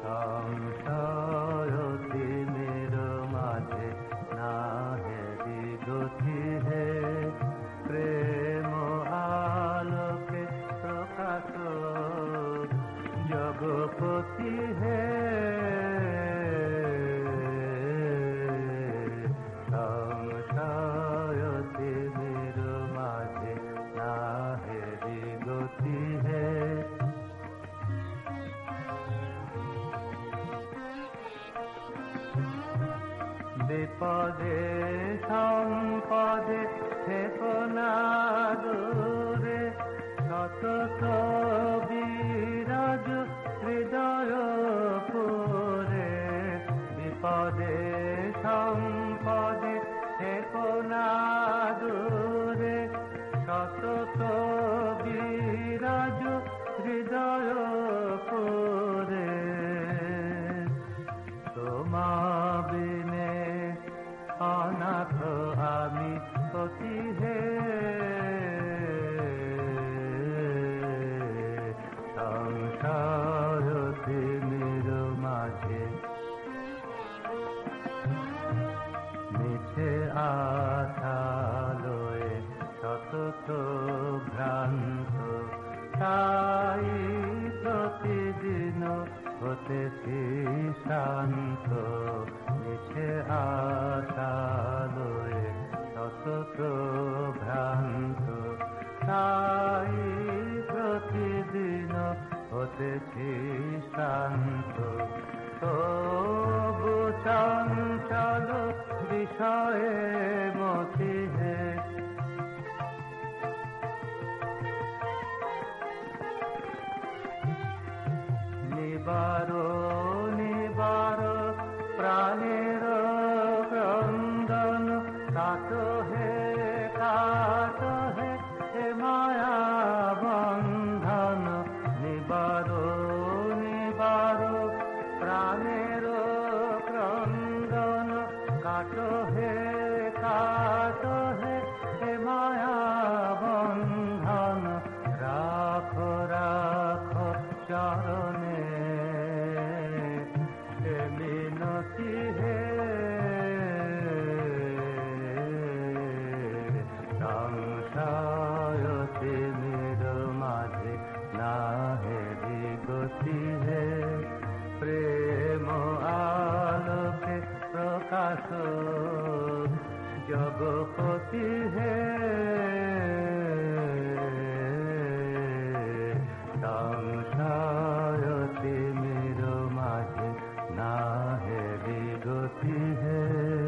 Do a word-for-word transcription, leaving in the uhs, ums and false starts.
সংশয়তি মের মাঝে নাহেরি গতি হে প্রেম আলোকে প্রকাশ জগপতি হে সংশয়তি মের মাঝে নাহেরি গতি হে বিপদে সম্পদে থেকো না দূরে সতত বিরাজ হৃদয় পুরে বিপদে সম্পদে থেকো না দূরে সতত বিরাজ হৃদয় পুরে তোমা বিনে অনাথ আমি সতী হে সংসারতি মের মাঝে মিছে আশা লয়ে সতত ভ্রান্ত তাই প্রতিদিন হতেছি শান্ত মিছে আশা লয়ে সতত ভ্রান্ত তাই প্রতিদিন হতেছি শান্ত তবু চঞ্চল বিষয়ে মতি হে নিবার নিবার প্রাণের ক্রন্দন কাট হে কাট হে হে মায়া বন্ধন নিবার নিবার প্রাণের ক্রন্দন কাট হে কাট হে হে মায়া বন্ধন রাখ রাখ চরণে মিনতি হে সংশয়তি মের মাঝে নাহেরি গতি হে প্রেম আলোকে প্রকাশ জগপতি হে সংশয়তি মের মাঝে নাহেরি গতি হে।